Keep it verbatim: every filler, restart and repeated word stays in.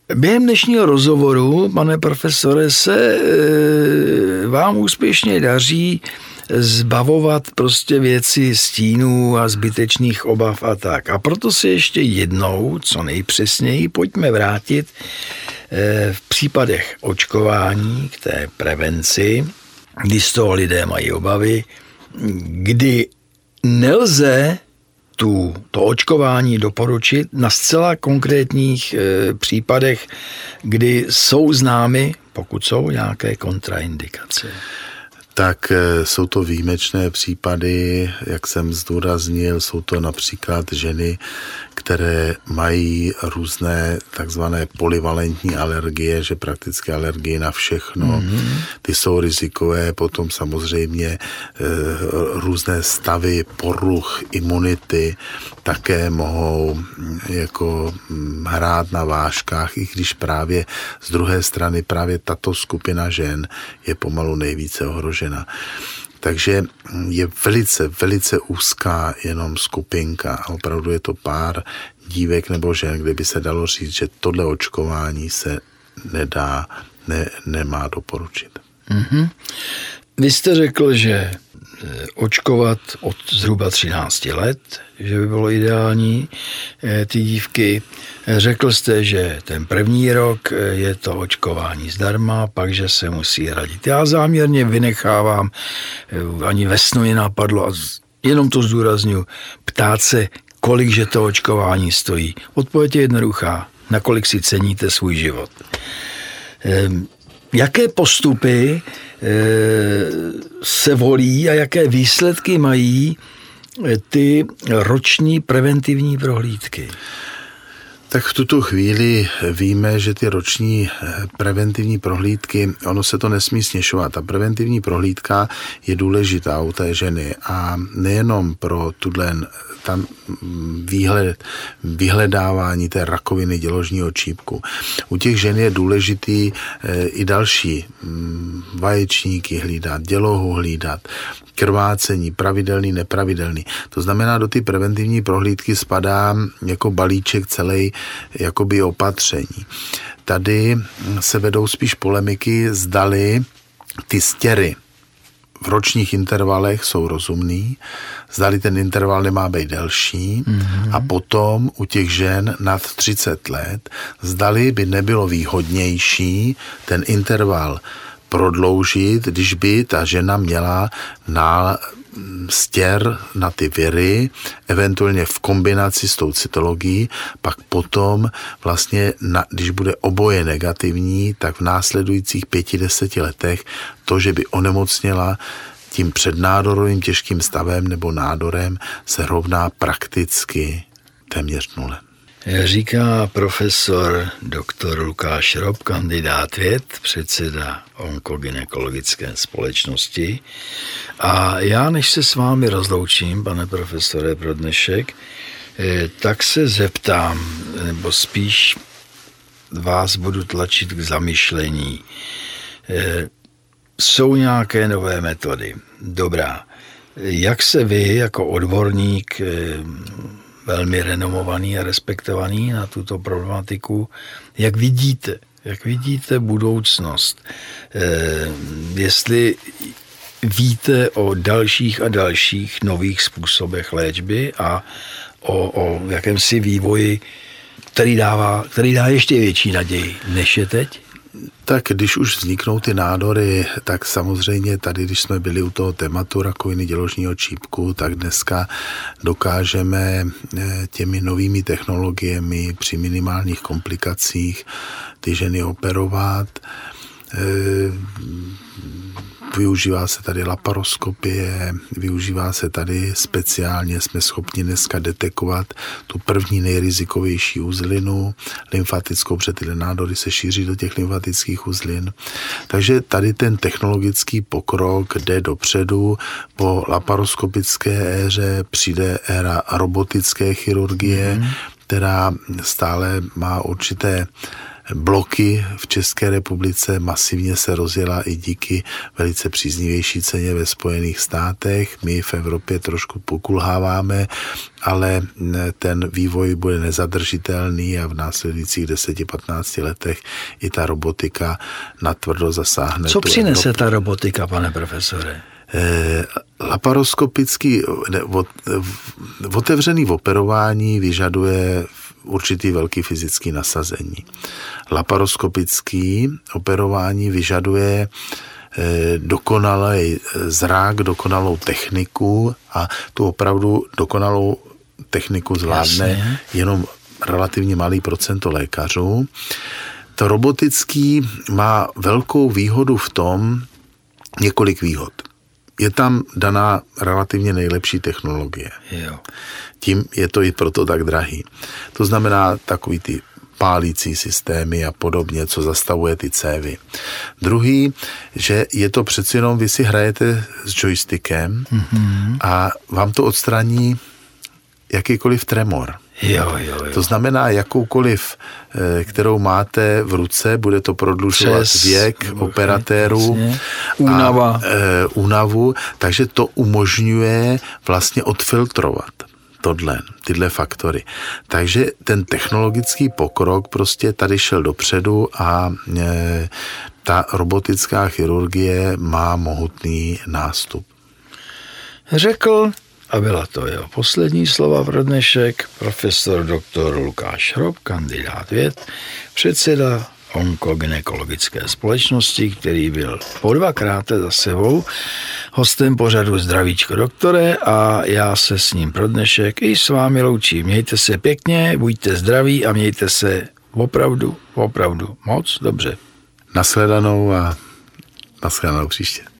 Během dnešního rozhovoru, pane profesore, se e, vám úspěšně daří zbavovat prostě věci stínů a zbytečných obav a tak. A proto se ještě jednou, co nejpřesněji, pojďme vrátit e, v případech očkování k té prevenci, kdy z toho lidé mají obavy, kdy nelze tu, to očkování doporučit na zcela konkrétních e, případech, kdy jsou známy, pokud jsou nějaké kontraindikace. Tak jsou to výjimečné případy, jak jsem zdůraznil, jsou to například ženy, které mají různé takzvané polyvalentní alergie, že prakticky alergie na všechno. Mm-hmm. Ty jsou rizikové, potom samozřejmě e, různé stavy poruch imunity také mohou jako hrát na vážkách, i když právě z druhé strany právě tato skupina žen je pomalu nejvíce ohrožena. Takže je velice, velice úzká jenom skupinka a opravdu je to pár dívek nebo žen, kde by se dalo říct, že tohle očkování se nedá, ne, nemá doporučit. Mm-hmm. Vy jste řekl, že očkovat od zhruba třinácti let, že by bylo ideální ty dívky. Řekl jste, že ten první rok je to očkování zdarma, pak, že se musí radit. Já záměrně vynechávám, ani ve snu mě napadlo, a jenom to zdůrazňuji, ptát se, kolik že to očkování stojí. Odpověď je jednoduchá, nakolik si ceníte svůj život. Jaké postupy se volí a jaké výsledky mají ty roční preventivní prohlídky? Tak v tuto chvíli víme, že ty roční preventivní prohlídky, ono se to nesmí směšovat. Ta preventivní prohlídka je důležitá u té ženy a nejenom pro tuhle tam výhled, vyhledávání té rakoviny děložního čípku. U těch žen je důležitý i další vaječníky hlídat, dělohu hlídat, krvácení, pravidelný, nepravidelný. To znamená, do ty preventivní prohlídky spadá jako balíček celý jakoby opatření. Tady se vedou spíš polemiky, zdali ty stěry v ročních intervalech jsou rozumný, zdali ten interval nemá být delší mm-hmm. a potom u těch žen nad třicet let, zdali by nebylo výhodnější ten interval prodloužit, když by ta žena měla na stěr na ty viry, eventuálně v kombinaci s tou cytologií, pak potom vlastně, na, když bude oboje negativní, tak v následujících pěti, deseti letech to, že by onemocněla tím přednádorovým těžkým stavem nebo nádorem, se rovná prakticky téměř nule. Říká profesor doktor Lukáš Rob, kandidát věd, předseda onkogynekologické společnosti. A já, než se s vámi rozloučím, pane profesore, pro dnešek, tak se zeptám, nebo spíš vás budu tlačit k zamyšlení. Jsou nějaké nové metody? Dobrá. Jak se vy jako odborník, velmi renomovaný a respektovaný na tuto problematiku, jak vidíte, jak vidíte budoucnost? E, jestli víte o dalších a dalších nových způsobech léčby a o, o jakémsi vývoji, který dává, který dá ještě větší naději, než je teď? Tak když už vzniknou ty nádory, tak samozřejmě tady, když jsme byli u toho tématu rakoviny děložního čípku, tak dneska dokážeme těmi novými technologiemi při minimálních komplikacích ty ženy operovat. Využívá se tady laparoskopie, využívá se tady speciálně, jsme schopni dneska detekovat tu první nejrizikovější uzlinu lymfatickou, protože tyhle nádory se šíří do těch lymfatických uzlin. Takže tady ten technologický pokrok jde dopředu, po laparoskopické éře přijde éra robotické chirurgie, mm. která stále má určité bloky v České republice, masivně se rozjela i díky velice příznivější ceně ve Spojených státech. My v Evropě trošku pokulháváme, ale ten vývoj bude nezadržitelný a v následujících deseti patnácti letech i ta robotika natvrdo zasáhne. Co přinese ta robotika, pane profesore? Eh, laparoskopický ne, ot, otevřený operování vyžaduje určitý velký fyzický nasazení. Laparoskopický operování vyžaduje eh, dokonalý zrak, dokonalou techniku a tu opravdu dokonalou techniku zvládne Jasně. jenom relativně malý procento lékařů. To robotický má velkou výhodu v tom, několik výhod. Je tam daná relativně nejlepší technologie. Jo. Tím je to i proto tak drahý. To znamená takový ty pálící systémy a podobně, co zastavuje ty cévy. Druhý, že je to přeci jenom, vy si hrajete s joystickem mm-hmm. a vám to odstraní jakýkoliv tremor. Jo, jo, jo. To znamená, jakoukoliv, kterou máte v ruce, bude to prodlužovat Přes, věk operatérů. Únava. A, e, únavu, takže to umožňuje vlastně odfiltrovat tohle, tyhle faktory. Takže ten technologický pokrok prostě tady šel dopředu a e, ta robotická chirurgie má mohutný nástup. Řekl, a byla to jeho poslední slova pro dnešek, profesor doktor Lukáš Hrob, kandidát věd, předseda onkogynekologické společnosti, který byl po dvakrát za sebou hostem pořadu Zdravíčko doktore a já se s ním pro dnešek i s vámi loučím. Mějte se pěkně, buďte zdraví a mějte se opravdu, opravdu moc dobře. Nashledanou a nashledanou příště.